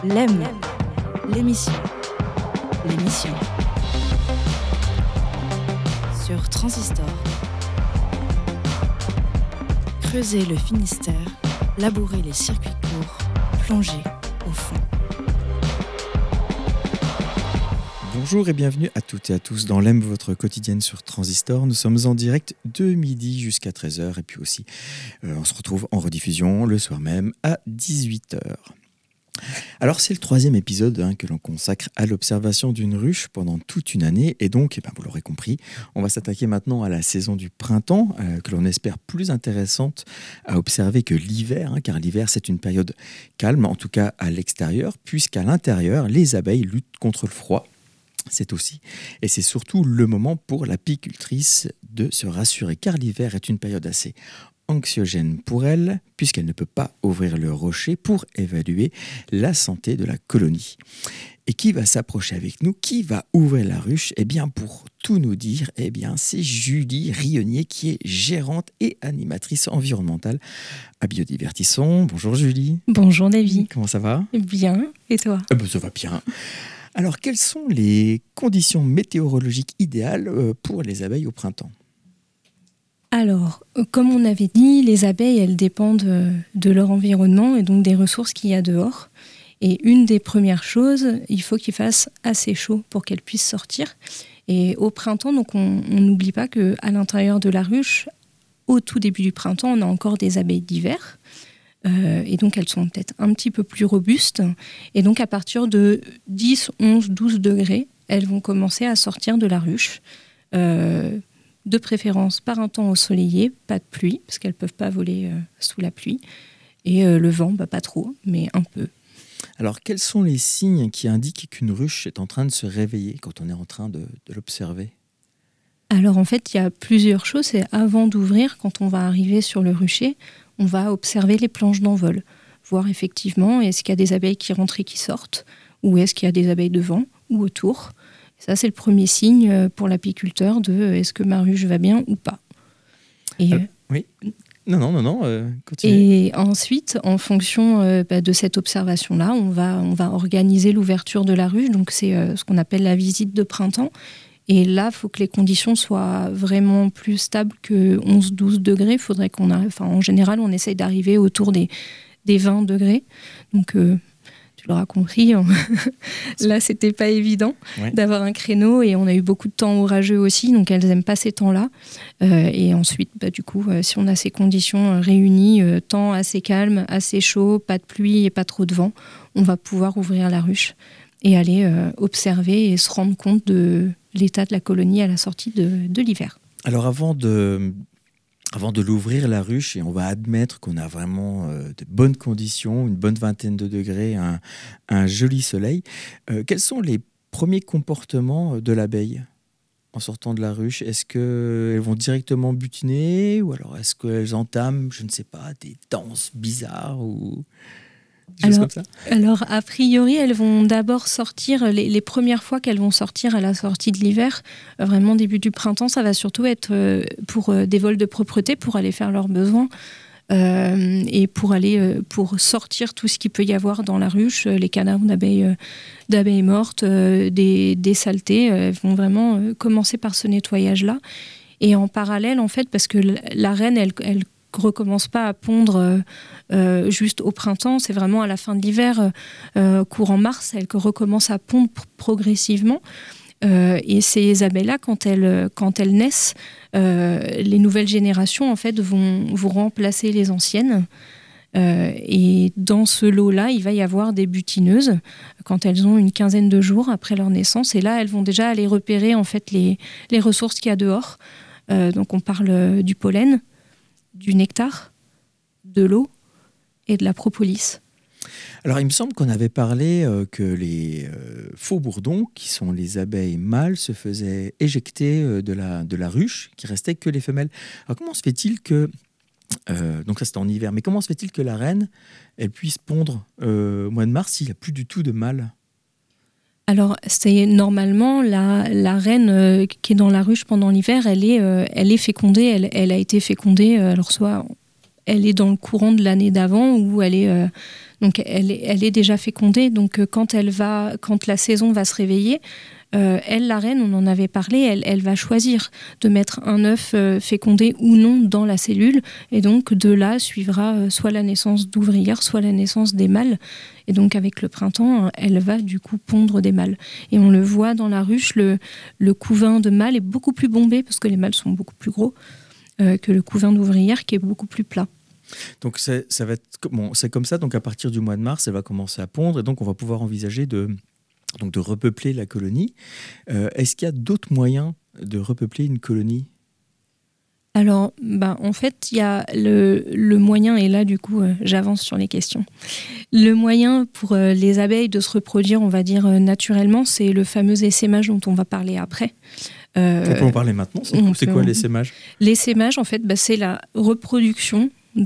L'aime, l'émission sur Transistor. Creuser le Finistère, labourer les circuits courts, plonger au fond. Bonjour et bienvenue à toutes et à tous dans l'Aime, votre quotidienne sur Transistor. Nous sommes en direct de midi jusqu'à 13h et puis aussi on se retrouve en rediffusion le soir même à 18h. Alors c'est le 3e épisode que l'on consacre à l'observation d'une ruche pendant toute une année et donc, vous l'aurez compris, on va s'attaquer maintenant à la saison du printemps que l'on espère plus intéressante à observer que l'hiver, car l'hiver c'est une période calme, en tout cas à l'extérieur, puisqu'à l'intérieur les abeilles luttent contre le froid. C'est aussi et c'est surtout le moment pour l'apicultrice de se rassurer car l'hiver est une période assez anxiogène pour elle puisqu'elle ne peut pas ouvrir le rocher pour évaluer la santé de la colonie. Et qui va s'approcher avec nous? Qui va ouvrir la ruche? Pour tout nous dire, c'est Julie Rionnier qui est gérante et animatrice environnementale à Biodivertisson. Bonjour Julie. Bonjour David. Comment ça va? Bien, et toi? Ça va bien. Alors, quelles sont les conditions météorologiques idéales pour les abeilles au printemps? Alors, comme on avait dit, les abeilles, elles dépendent de leur environnement et donc des ressources qu'il y a dehors. Et une des premières choses, il faut qu'il fasse assez chaud pour qu'elles puissent sortir. Et au printemps, donc on n'oublie pas qu'à l'intérieur de la ruche, au tout début du printemps, on a encore des abeilles d'hiver. Et donc elles sont peut-être un petit peu plus robustes. Et donc à partir de 10, 11, 12 degrés, elles vont commencer à sortir de la ruche. De préférence par un temps ensoleillé, pas de pluie, parce qu'elles ne peuvent pas voler sous la pluie. Et le vent, pas trop, mais un peu. Alors quels sont les signes qui indiquent qu'une ruche est en train de se réveiller quand on est en train de l'observer? Alors en fait, il y a plusieurs choses. C'est avant d'ouvrir, quand on va arriver sur le rucher, on va observer les planches d'envol, voir effectivement est-ce qu'il y a des abeilles qui rentrent et qui sortent, ou est-ce qu'il y a des abeilles devant ou autour. Ça, c'est le premier signe pour l'apiculteur de est-ce que ma ruche va bien ou pas. Oui. Non. Continue. Et ensuite, en fonction de cette observation-là, on va organiser l'ouverture de la ruche. Donc c'est ce qu'on appelle la visite de printemps. Et là, il faut que les conditions soient vraiment plus stables que 11-12 degrés. Faudrait qu'on arrive, en général, on essaye d'arriver autour des 20 degrés. Donc, tu l'auras compris, là, c'était pas évident d'avoir un créneau. Et on a eu beaucoup de temps orageux aussi, donc elles n'aiment pas ces temps-là. Et ensuite, du coup, si on a ces conditions réunies, temps assez calme, assez chaud, pas de pluie et pas trop de vent, on va pouvoir ouvrir la ruche et aller observer et se rendre compte de l'état de la colonie à la sortie de l'hiver. Alors avant de l'ouvrir la ruche, et on va admettre qu'on a vraiment de bonnes conditions, une bonne vingtaine de degrés, un joli soleil, quels sont les premiers comportements de l'abeille en sortant de la ruche? Est-ce qu'elles vont directement butiner ou alors est-ce qu'elles entament, je ne sais pas, des danses bizarres ou... Alors, a priori, elles vont d'abord sortir, les premières fois qu'elles vont sortir à la sortie de l'hiver, vraiment début du printemps, ça va surtout être pour des vols de propreté, pour aller faire leurs besoins et pour sortir tout ce qu'il peut y avoir dans la ruche, les cadavres d'abeilles mortes, des saletés. Elles vont vraiment commencer par ce nettoyage-là. Et en parallèle, en fait, parce que la reine, elle recommence pas à pondre juste au printemps, c'est vraiment à la fin de l'hiver, courant mars, elle recommence à pondre progressivement. Et ces abeilles-là, quand elles naissent, les nouvelles générations en fait vont remplacer les anciennes. Et dans ce lot-là, il va y avoir des butineuses quand elles ont une quinzaine de jours après leur naissance. Et là, elles vont déjà aller repérer en fait les ressources qu'il y a dehors. Donc on parle du pollen, du nectar, de l'eau et de la propolis. Alors, il me semble qu'on avait parlé que les faux bourdons, qui sont les abeilles mâles, se faisaient éjecter de la ruche, qu'il ne restait que les femelles. Alors, comment se fait-il que... donc ça, c'était en hiver. Mais comment se fait-il que la reine, elle puisse pondre au mois de mars s'il n'y a plus du tout de mâles? Alors, c'est normalement la reine qui est dans la ruche pendant l'hiver, elle est fécondée, elle a été fécondée, alors soit elle est dans le courant de l'année d'avant ou elle est Donc elle est déjà fécondée. Donc quand la saison va se réveiller, la reine, on en avait parlé, elle va choisir de mettre un œuf fécondé ou non dans la cellule. Et donc de là suivra soit la naissance d'ouvrières, soit la naissance des mâles. Et donc avec le printemps, elle va du coup pondre des mâles. Et on le voit dans la ruche, le couvain de mâles est beaucoup plus bombé parce que les mâles sont beaucoup plus gros que le couvain d'ouvrières qui est beaucoup plus plat. Donc c'est comme ça, donc à partir du mois de mars, elle va commencer à pondre et donc on va pouvoir envisager de repeupler la colonie. Est-ce qu'il y a d'autres moyens de repeupler une colonie ? Alors, en fait, il y a le moyen, et là, du coup, j'avance sur les questions. Le moyen pour les abeilles de se reproduire, on va dire, naturellement, c'est le fameux essaimage dont on va parler après. On peut en parler maintenant. C'est quoi l'essaimage ? L'essaimage, en fait, c'est la reproduction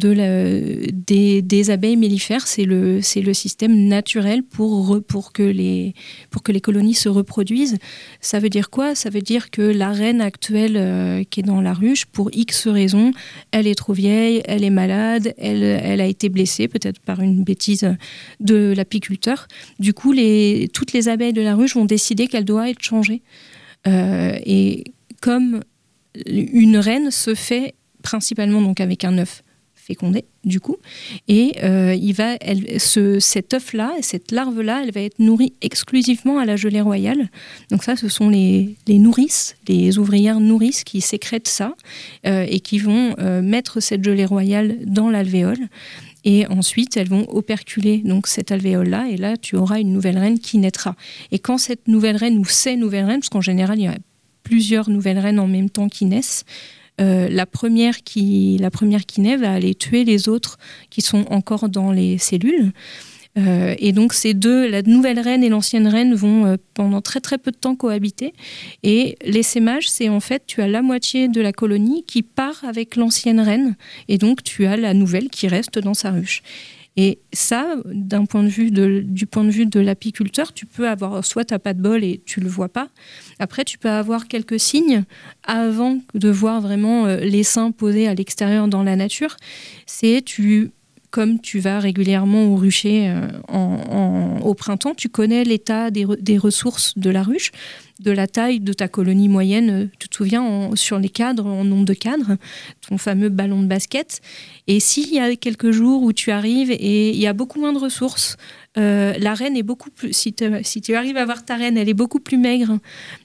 des abeilles mellifères. C'est le système naturel pour que les colonies se reproduisent. Ça veut dire quoi ? Ça veut dire que la reine actuelle qui est dans la ruche, pour X raisons, elle est trop vieille, elle est malade, elle a été blessée peut-être par une bêtise de l'apiculteur. Du coup, toutes les abeilles de la ruche vont décider qu'elle doit être changée. Et comme une reine se fait principalement donc avec un œuf fécondé du coup, et cet œuf-là, cette larve-là, elle va être nourrie exclusivement à la gelée royale. Donc ça, ce sont les nourrices, les ouvrières nourrices qui sécrètent ça et qui vont mettre cette gelée royale dans l'alvéole. Et ensuite, elles vont operculer donc cette alvéole-là, et là, tu auras une nouvelle reine qui naîtra. Et quand cette nouvelle reine, ou ces nouvelles reines, parce qu'en général, il y a plusieurs nouvelles reines en même temps qui naissent, la première qui naît va aller tuer les autres qui sont encore dans les cellules. Et donc ces deux, la nouvelle reine et l'ancienne reine, vont pendant très très peu de temps cohabiter. Et l'essaimage, c'est en fait, tu as la moitié de la colonie qui part avec l'ancienne reine, et donc tu as la nouvelle qui reste dans sa ruche. Et ça, du point de vue de l'apiculteur, tu peux avoir, soit tu n'as pas de bol et tu ne le vois pas. Après, tu peux avoir quelques signes avant de voir vraiment l'essaim posé à l'extérieur dans la nature. C'est comme tu vas régulièrement au rucher au printemps, tu connais l'état des ressources de la ruche, de la taille de ta colonie moyenne. Tu te souviens sur les cadres, en nombre de cadres, ton fameux ballon de basket. Et s'il y a quelques jours où tu arrives et il y a beaucoup moins de ressources, la reine est beaucoup plus... Si tu arrives à voir ta reine, elle est beaucoup plus maigre.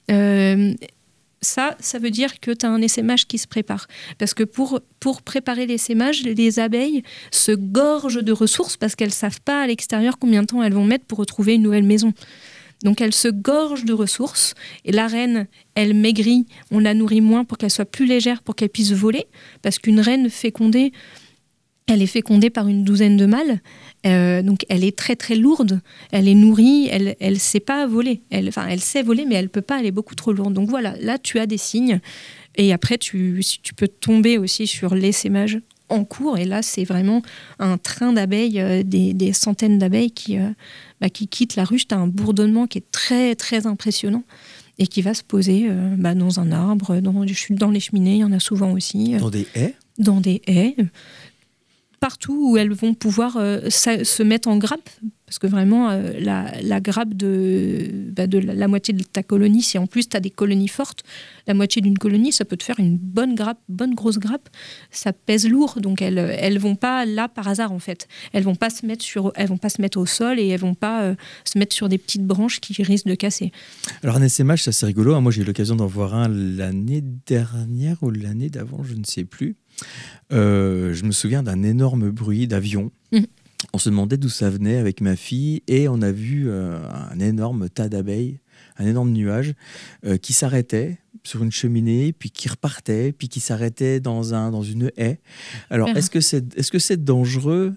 Ça veut dire que tu as un essaimage qui se prépare. Parce que pour préparer l'essaimage, les abeilles se gorgent de ressources parce qu'elles ne savent pas à l'extérieur combien de temps elles vont mettre pour retrouver une nouvelle maison. Donc elles se gorgent de ressources. Et la reine, elle maigrit, on la nourrit moins pour qu'elle soit plus légère, pour qu'elle puisse voler. Parce qu'une reine fécondée, elle est fécondée par une douzaine de mâles. Donc elle est très très lourde, elle est nourrie, elle sait pas voler. Elle sait voler, mais elle peut pas, elle est beaucoup trop lourde. Donc voilà, là tu as des signes. Et après, tu peux tomber aussi sur l'essaimage en cours. Et là, c'est vraiment un train d'abeilles, des centaines d'abeilles qui quittent la ruche. Tu as un bourdonnement qui est très très impressionnant et qui va se poser dans un arbre, dans les cheminées, il y en a souvent aussi. Dans des haies ? Dans des haies. Partout où elles vont pouvoir se mettre en grappe, parce que vraiment la grappe de la moitié de ta colonie, si en plus tu as des colonies fortes, la moitié d'une colonie, ça peut te faire une bonne grosse grappe. Ça pèse lourd, donc elles vont pas là par hasard en fait. Elles vont pas se mettre au sol et elles vont pas se mettre sur des petites branches qui risquent de casser. Alors un essaimage, ça c'est rigolo. Moi j'ai eu l'occasion d'en voir un l'année dernière ou l'année d'avant, je ne sais plus. Je me souviens d'un énorme bruit d'avion. On se demandait d'où ça venait avec ma fille et on a vu un énorme tas d'abeilles, un énorme nuage qui s'arrêtait sur une cheminée, puis qui repartait, puis qui s'arrêtait dans une haie. Alors, est-ce que c'est dangereux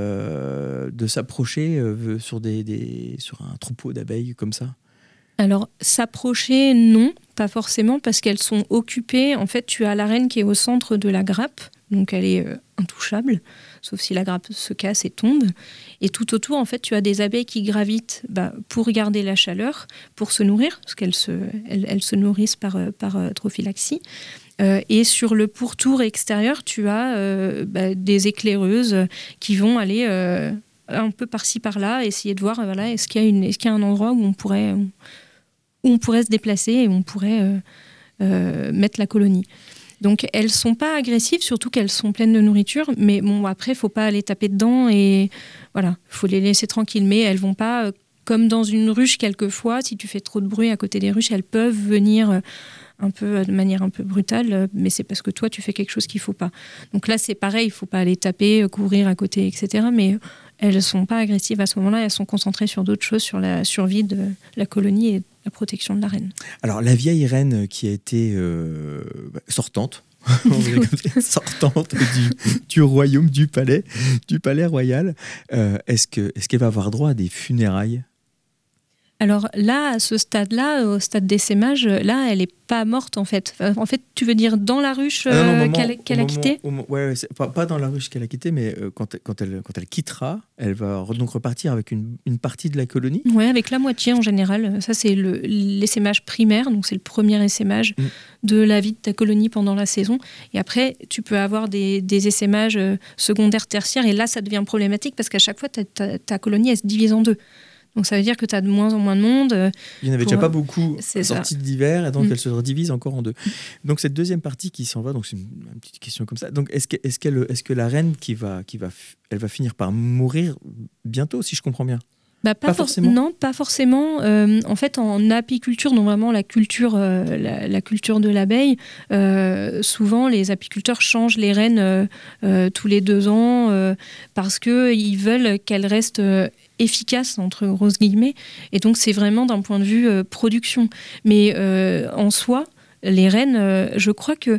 de s'approcher sur un troupeau d'abeilles comme ça ? Alors, s'approcher, non, pas forcément, parce qu'elles sont occupées. En fait, tu as la reine qui est au centre de la grappe, donc elle est intouchable, sauf si la grappe se casse et tombe. Et tout autour, en fait, tu as des abeilles qui gravitent pour garder la chaleur, pour se nourrir, parce qu'elles se nourrissent par trophylaxie. Et sur le pourtour extérieur, tu as des éclaireuses qui vont aller un peu par-ci par-là, essayer de voir est-ce qu'il y a un endroit où on pourrait se déplacer et où on pourrait mettre la colonie. Donc elles sont pas agressives, surtout qu'elles sont pleines de nourriture, mais bon, après il faut pas aller taper dedans et voilà, faut les laisser tranquilles, mais elles vont pas comme dans une ruche quelquefois, si tu fais trop de bruit à côté des ruches, elles peuvent venir de manière un peu brutale, mais c'est parce que toi tu fais quelque chose qu'il faut pas. Donc là c'est pareil, il faut pas aller taper, courir à côté, etc. Mais elles sont pas agressives à ce moment-là, elles sont concentrées sur d'autres choses, sur la survie de la colonie et la protection de la reine. Alors la vieille reine qui a été sortante du royaume, du palais royal, est-ce qu'elle va avoir droit à des funérailles ? Alors là, à ce stade-là, au stade d'essaimage, là, elle n'est pas morte en fait. En fait, tu veux dire dans la ruche qu'elle a quittée ? Ouais, pas dans la ruche qu'elle a quittée, mais quand elle quittera, elle va donc repartir avec une partie de la colonie ? Oui, avec la moitié en général. Ça, c'est l'essaimage primaire, donc c'est le premier essaimage de la vie de ta colonie pendant la saison. Et après, tu peux avoir des essaimages secondaires, tertiaires, et là, ça devient problématique parce qu'à chaque fois, ta colonie, elle se divise en deux. Donc ça veut dire que tu as de moins en moins de monde. Il n'y en avait déjà pas beaucoup sortis de l'hiver, et donc elle se redivise encore en deux. Donc cette deuxième partie qui s'en va, donc c'est une petite question comme ça. Donc est-ce que la reine elle va finir par mourir bientôt, si je comprends bien ? Pas forcément. Non, pas forcément. En fait, en apiculture, donc vraiment la culture de l'abeille, souvent les apiculteurs changent les reines tous les 2 ans parce qu'ils veulent qu'elles restent efficaces, entre grosses guillemets. Et donc, c'est vraiment d'un point de vue production. Mais en soi, les reines, je crois que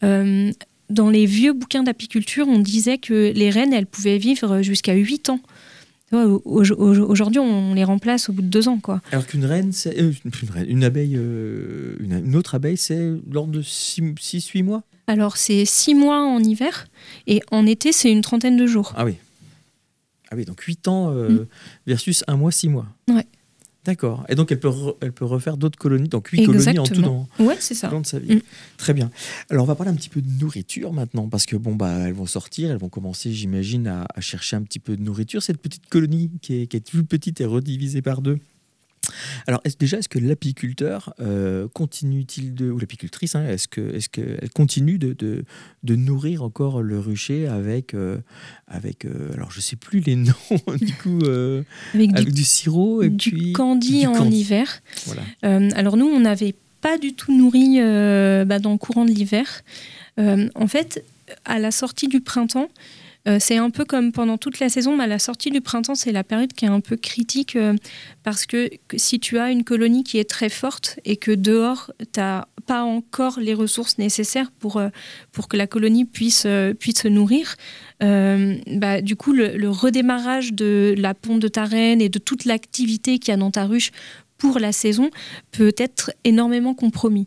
dans les vieux bouquins d'apiculture, on disait que les reines, elles pouvaient vivre jusqu'à 8 ans. Aujourd'hui, on les remplace au bout de 2 ans, quoi. Alors qu'une reine, c'est une abeille, une autre abeille, c'est l'ordre de 6-8 mois. Alors, c'est 6 mois en hiver, et en été, c'est une trentaine de jours. Ah oui, donc 8 ans versus 1 mois, 6 mois. Ouais. D'accord. Et donc, elle peut refaire d'autres colonies, donc 8 colonies en tout dans de sa vie. Très bien. Alors, on va parler un petit peu de nourriture maintenant, parce que elles vont sortir, elles vont commencer, j'imagine, à chercher un petit peu de nourriture. Cette petite colonie qui est toute petite et redivisée par 2. Alors, est-ce que l'apiculteur continue-t-il ou l'apicultrice, est-ce qu'elle continue de nourrir encore le rucher avec alors je sais plus les noms du coup avec du sirop et du candy en hiver. Voilà. Alors nous, on n'avait pas du tout nourri dans le courant de l'hiver. En fait, à la sortie du printemps. C'est un peu comme pendant toute la saison, mais à la sortie du printemps, c'est la période qui est un peu critique parce que si tu as une colonie qui est très forte et que dehors, tu n'as pas encore les ressources nécessaires pour que la colonie puisse se nourrir, du coup, le redémarrage de la ponte de ta reine et de toute l'activité qu'il y a dans ta ruche pour la saison peut être énormément compromis.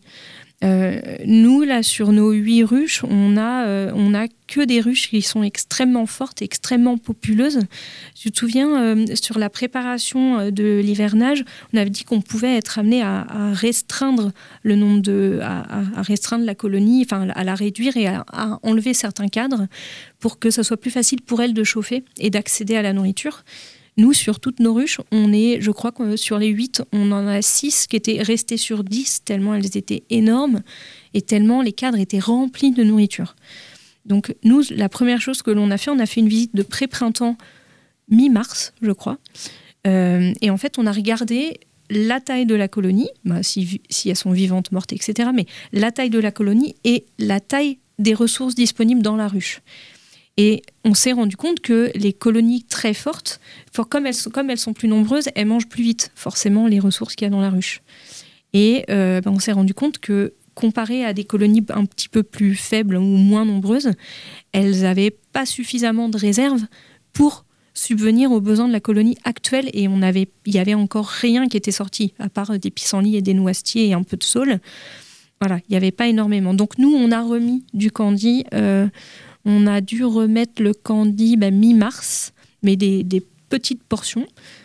Nous, là, sur nos 8 ruches, on a que des ruches qui sont extrêmement fortes, extrêmement populeuses. Je te souviens, sur la préparation de l'hivernage, on avait dit qu'on pouvait être amené à restreindre le nombre à restreindre la colonie, enfin à la réduire et à enlever certains cadres pour que ça soit plus facile pour elles de chauffer et d'accéder à la nourriture. Nous, sur toutes nos ruches, je crois que sur les 8, on en a 6 qui étaient restées sur 10, tellement elles étaient énormes et tellement les cadres étaient remplis de nourriture. Donc nous, la première chose que l'on a fait, on a fait une visite de pré-printemps mi-mars, je crois. Et en fait, on a regardé la taille de la colonie, si elles sont vivantes, mortes, etc., mais la taille de la colonie et la taille des ressources disponibles dans la ruche. Et on s'est rendu compte que les colonies très fortes, comme elles sont plus nombreuses, elles mangent plus vite, forcément, les ressources qu'il y a dans la ruche. Et on s'est rendu compte que, comparé à des colonies un petit peu plus faibles ou moins nombreuses, elles n'avaient pas suffisamment de réserves pour subvenir aux besoins de la colonie actuelle. Et il y avait encore rien qui était sorti, à part des pissenlits et des noisetiers et un peu de saule. Voilà, il n'y avait pas énormément. Donc nous, on a remis du candy... on a dû remettre le candy mi-mars, mais des petites portions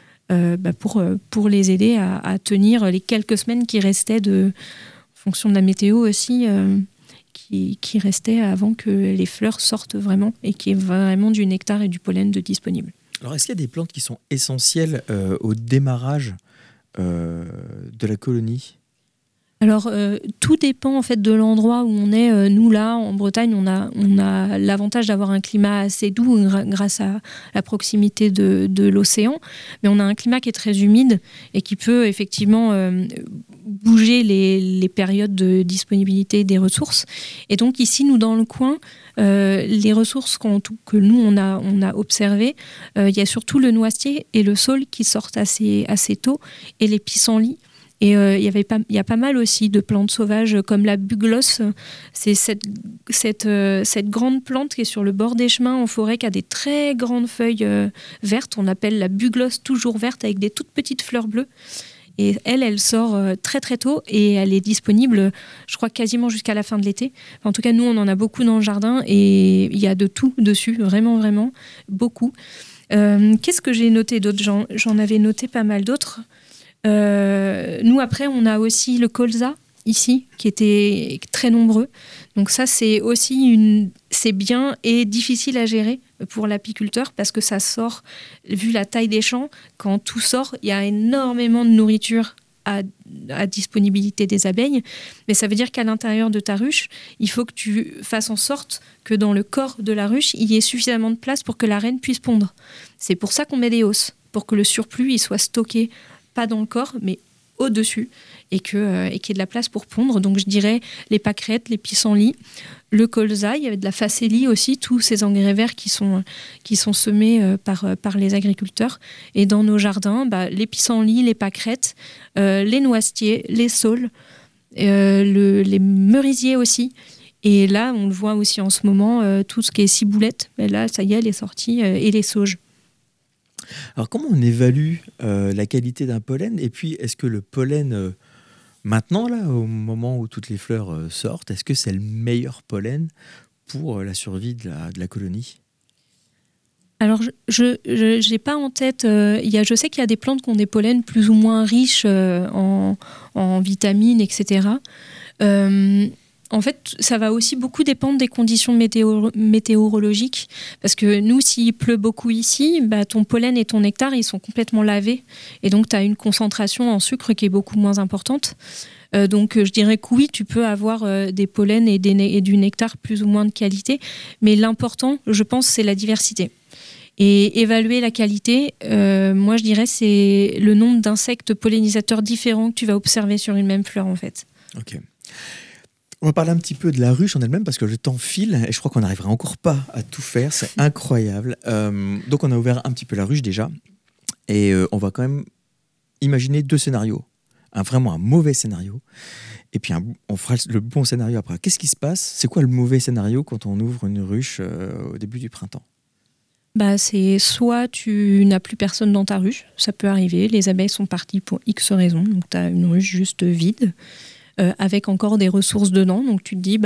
pour les aider à tenir les quelques semaines qui restaient, en fonction de la météo aussi, qui restaient avant que les fleurs sortent vraiment et qu'il y ait vraiment du nectar et du pollen de disponible. Alors, est-ce qu'il y a des plantes qui sont essentielles au démarrage de la colonie ? Alors, tout dépend en fait de l'endroit où on est. Nous, là, en Bretagne, on a l'avantage d'avoir un climat assez doux grâce à la proximité de l'océan. Mais on a un climat qui est très humide et qui peut effectivement bouger les périodes de disponibilité des ressources. Et donc, ici, nous, dans le coin, les ressources que nous, on a observées, il y a surtout le noisetier et le saule qui sortent assez tôt, et les pissenlits. Et il y a pas mal aussi de plantes sauvages comme la buglosse. C'est cette grande plante qui est sur le bord des chemins en forêt, qui a des très grandes feuilles vertes. On appelle la buglosse toujours verte avec des toutes petites fleurs bleues. Et elle sort très très tôt et elle est disponible, je crois, quasiment jusqu'à la fin de l'été. En tout cas, nous, on en a beaucoup dans le jardin et il y a de tout dessus, vraiment, vraiment, beaucoup. Qu'est-ce que j'ai noté d'autres ? J'en avais noté pas mal d'autres. Nous, après, on a aussi le colza, ici, qui était très nombreux. Donc ça, c'est aussi c'est bien et difficile à gérer pour l'apiculteur parce que ça sort, vu la taille des champs, quand tout sort, il y a énormément de nourriture à disponibilité des abeilles. Mais ça veut dire qu'à l'intérieur de ta ruche, il faut que tu fasses en sorte que dans le corps de la ruche, il y ait suffisamment de place pour que la reine puisse pondre. C'est pour ça qu'on met des hausses, pour que le surplus il soit stocké pas dans le corps, mais au-dessus, et qu'il y ait de la place pour pondre. Donc je dirais les pâquerettes, les pissenlits, le colza, il y avait de la facélie aussi, tous ces engrais verts qui sont semés par les agriculteurs. Et dans nos jardins, les pissenlits, les pâquerettes, les noisetiers, les saules, les merisiers aussi. Et là, on le voit aussi en ce moment, tout ce qui est ciboulette, là, ça y est, elle est sortie, et les sauges. Alors, comment on évalue la qualité d'un pollen ? Et puis, est-ce que le pollen, maintenant, là, au moment où toutes les fleurs sortent, est-ce que c'est le meilleur pollen pour la survie de la colonie ? Alors, je n'ai pas en tête... je sais qu'il y a des plantes qui ont des pollens plus ou moins riches en vitamines, etc. En fait, ça va aussi beaucoup dépendre des conditions météorologiques. Parce que nous, s'il pleut beaucoup ici, ton pollen et ton nectar, ils sont complètement lavés. Et donc, tu as une concentration en sucre qui est beaucoup moins importante. Donc, je dirais que oui, tu peux avoir des pollens et du nectar plus ou moins de qualité. Mais l'important, je pense, c'est la diversité. Et évaluer la qualité, moi, je dirais, c'est le nombre d'insectes pollinisateurs différents que tu vas observer sur une même fleur, en fait. Ok. On va parler un petit peu de la ruche en elle-même parce que le temps file et je crois qu'on n'arrivera encore pas à tout faire, c'est incroyable. Donc on a ouvert un petit peu la ruche déjà et on va quand même imaginer 2 scénarios. Vraiment un mauvais scénario et puis on fera le bon scénario après. Qu'est-ce qui se passe ? C'est quoi le mauvais scénario quand on ouvre une ruche au début du printemps ? C'est soit tu n'as plus personne dans ta ruche, ça peut arriver, les abeilles sont parties pour X raisons, donc tu as une ruche juste vide. Avec encore des ressources dedans, donc tu te dis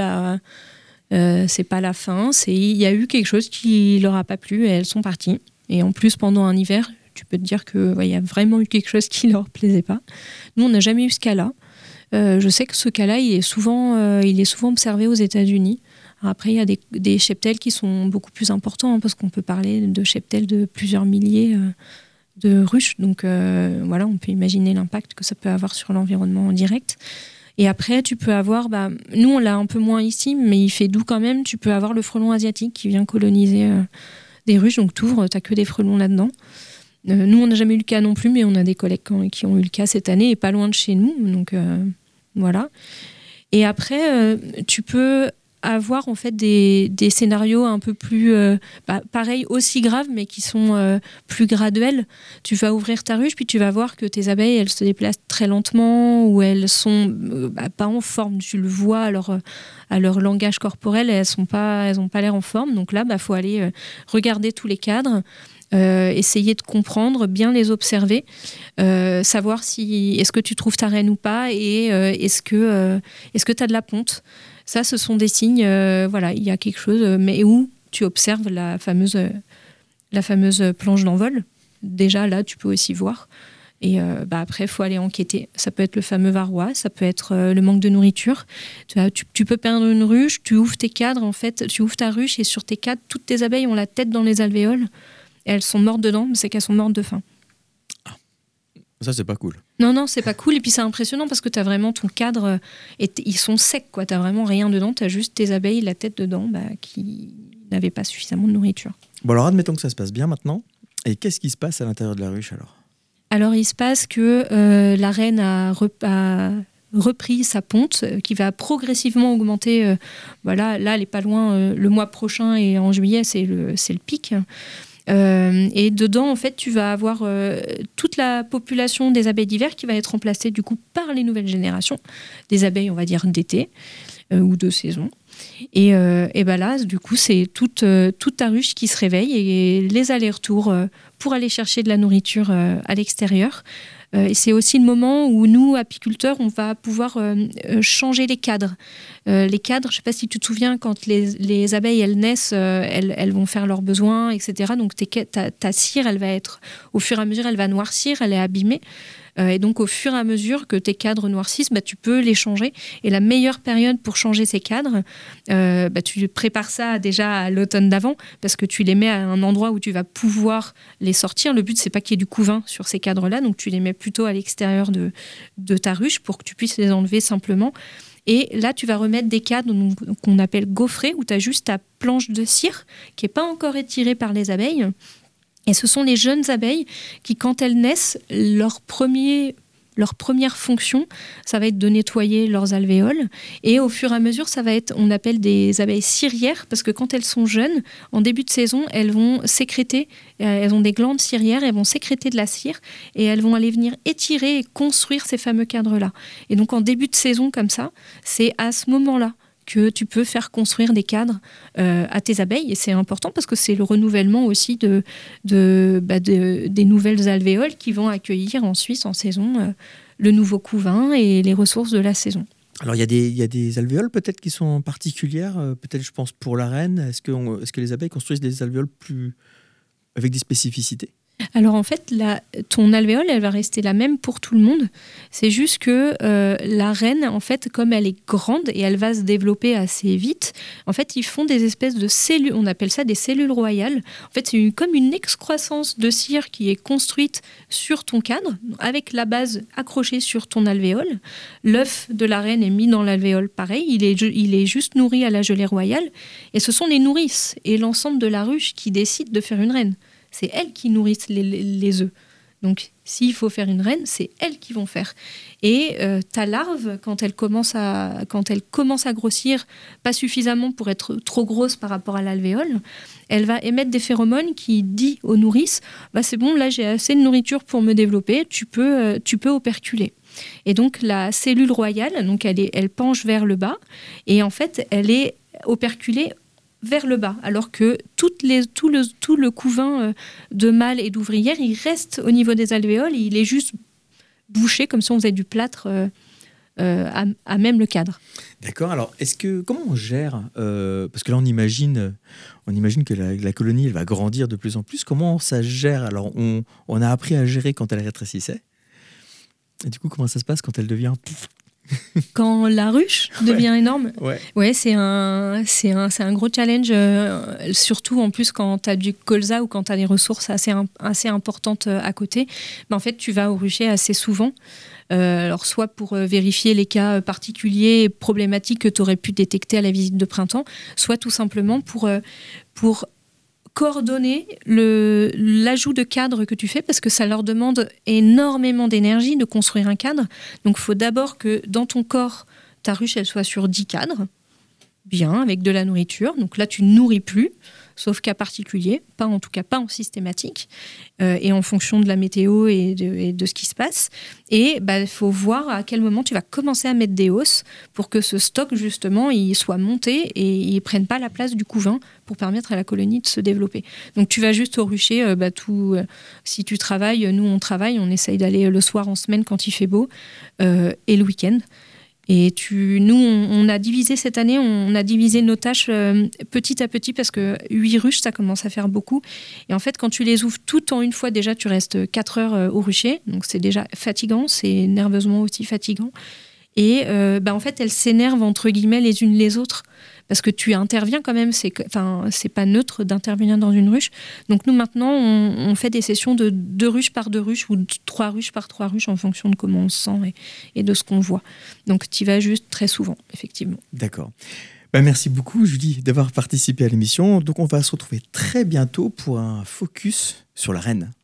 c'est pas la fin, il y a eu quelque chose qui leur a pas plu et elles sont parties. Et en plus pendant un hiver, tu peux te dire que y a vraiment eu quelque chose qui leur plaisait pas. Nous on n'a jamais eu ce cas-là. Je sais que ce cas-là il est souvent observé aux États-Unis. Alors après il y a des cheptels qui sont beaucoup plus importants parce qu'on peut parler de cheptels de plusieurs milliers de ruches, donc voilà, on peut imaginer l'impact que ça peut avoir sur l'environnement en direct. Et après, tu peux avoir, nous on l'a un peu moins ici, mais il fait doux quand même, tu peux avoir le frelon asiatique qui vient coloniser des ruches, donc t'ouvres, t'as que des frelons là-dedans. Nous on n'a jamais eu le cas non plus, mais on a des collègues qui ont eu le cas cette année et pas loin de chez nous, donc voilà. Et après, tu peux avoir en fait des scénarios un peu plus pareil, aussi graves mais qui sont plus graduels. Tu vas ouvrir ta ruche puis tu vas voir que tes abeilles elles se déplacent très lentement ou elles sont pas en forme, tu le vois à leur langage corporel, elles ont pas l'air en forme, donc là faut aller regarder tous les cadres, essayer de comprendre, bien les observer, savoir si est-ce que tu trouves ta reine ou pas et est-ce que tu as de la ponte. Ça, ce sont des signes, il y a quelque chose, mais où tu observes la fameuse planche d'envol. Déjà, là, tu peux aussi voir. Et après, il faut aller enquêter. Ça peut être le fameux varroa, ça peut être le manque de nourriture. Tu peux perdre une ruche, tu ouvres tes cadres, en fait, tu ouvres ta ruche et sur tes cadres, toutes tes abeilles ont la tête dans les alvéoles. et elles sont mortes dedans, mais c'est qu'elles sont mortes de faim. Ça, c'est pas cool. Non, c'est pas cool. Et puis c'est impressionnant parce que tu as vraiment ton cadre, ils sont secs, quoi. Tu n'as vraiment rien dedans, tu as juste tes abeilles, la tête dedans, qui n'avaient pas suffisamment de nourriture. Bon, alors admettons que ça se passe bien maintenant. Et qu'est-ce qui se passe à l'intérieur de la ruche alors ? Alors il se passe que la reine a repris sa ponte, qui va progressivement augmenter. Là, elle n'est pas loin. Le mois prochain et en juillet, c'est le pic. Et dedans, en fait, tu vas avoir toute la population des abeilles d'hiver qui va être remplacée du coup par les nouvelles générations des abeilles, on va dire, d'été ou de saison. Et là, du coup, c'est toute ta ruche qui se réveille et les allers-retours pour aller chercher de la nourriture à l'extérieur. Et c'est aussi le moment où nous, apiculteurs, on va pouvoir changer les cadres. Les cadres, je ne sais pas si tu te souviens, quand les abeilles, elles naissent, elles vont faire leurs besoins, etc. Donc ta cire, elle va être, au fur et à mesure, elle va noircir, elle est abîmée. Et donc, au fur et à mesure que tes cadres noircissent, tu peux les changer. Et la meilleure période pour changer ces cadres, tu prépares ça déjà à l'automne d'avant, parce que tu les mets à un endroit où tu vas pouvoir les sortir. Le but, c'est pas qu'il y ait du couvain sur ces cadres-là, donc tu les mets plutôt à l'extérieur de ta ruche pour que tu puisses les enlever simplement. Et là, tu vas remettre des cadres qu'on appelle gaufrés, où tu as juste ta planche de cire qui n'est pas encore étirée par les abeilles. Et ce sont les jeunes abeilles qui, quand elles naissent, leur première fonction, ça va être de nettoyer leurs alvéoles. Et au fur et à mesure, ça va être, on appelle des abeilles cirières, parce que quand elles sont jeunes, en début de saison, elles vont sécréter, elles ont des glandes cirières, elles vont sécréter de la cire, et elles vont aller venir étirer et construire ces fameux cadres-là. Et donc en début de saison, comme ça, c'est à ce moment-là que tu peux faire construire des cadres à tes abeilles. Et c'est important parce que c'est le renouvellement aussi des nouvelles alvéoles qui vont accueillir ensuite en saison le nouveau couvain et les ressources de la saison. Alors, il y a des alvéoles peut-être qui sont particulières, peut-être je pense pour la reine. Est-ce que les abeilles construisent des alvéoles avec des spécificités ? Alors en fait, ton alvéole, elle va rester la même pour tout le monde. C'est juste que la reine, en fait, comme elle est grande et elle va se développer assez vite, en fait, ils font des espèces de cellules, on appelle ça des cellules royales. En fait, c'est comme une excroissance de cire qui est construite sur ton cadre, avec la base accrochée sur ton alvéole. L'œuf de la reine est mis dans l'alvéole, pareil, il est juste nourri à la gelée royale. Et ce sont les nourrices et l'ensemble de la ruche qui décident de faire une reine. C'est elles qui nourrissent les œufs. Donc, s'il faut faire une reine, c'est elles qui vont faire. Et ta larve, quand elle commence à grossir, pas suffisamment pour être trop grosse par rapport à l'alvéole, elle va émettre des phéromones qui disent aux nourrices c'est bon, là j'ai assez de nourriture pour me développer, tu peux operculer. Et donc, la cellule royale, donc elle penche vers le bas, et en fait, elle est operculée vers le bas, alors que tout le couvain de mâles et d'ouvrières, il reste au niveau des alvéoles et il est juste bouché comme si on faisait du plâtre à même le cadre. D'accord, alors comment on gère parce que là on imagine que la colonie elle va grandir de plus en plus, comment ça gère? Alors on a appris à gérer quand elle rétrécissait, et du coup comment ça se passe quand elle devient quand la ruche devient énorme, ouais, c'est un gros challenge, surtout en plus quand tu as du colza ou quand tu as des ressources assez importantes à côté. Mais en fait, tu vas au rucher assez souvent. Alors soit pour vérifier les cas particuliers et problématiques que tu aurais pu détecter à la visite de printemps, soit tout simplement pour coordonner l'ajout de cadres que tu fais, parce que ça leur demande énormément d'énergie de construire un cadre. Donc il faut d'abord que dans ton corps, ta ruche elle soit sur 10 cadres, bien, avec de la nourriture. Donc là, tu ne nourris plus, sauf cas particulier, en tout cas pas en systématique, et en fonction de la météo et de ce qui se passe. Et il faut voir à quel moment tu vas commencer à mettre des hausses pour que ce stock, justement, il soit monté et il ne prenne pas la place du couvain pour permettre à la colonie de se développer. Donc tu vas juste au rucher, si tu travailles, nous on travaille, on essaye d'aller le soir en semaine quand il fait beau, et le week-end. Et nous, on a divisé cette année, on a divisé nos tâches petit à petit, parce que 8 ruches, ça commence à faire beaucoup. Et en fait, quand tu les ouvres toutes en une fois, déjà, tu restes 4 heures au rucher. Donc, c'est déjà fatigant, c'est nerveusement aussi fatigant. Et en fait, elles s'énervent entre guillemets les unes les autres, parce que tu interviens quand même, c'est pas neutre d'intervenir dans une ruche. Donc nous maintenant, on fait des sessions de 2 ruches par 2 ruches ou 3 ruches par 3 ruches en fonction de comment on se sent et de ce qu'on voit. Donc tu y vas juste très souvent, effectivement. D'accord. Merci beaucoup Julie d'avoir participé à l'émission. Donc on va se retrouver très bientôt pour un focus sur la Reine.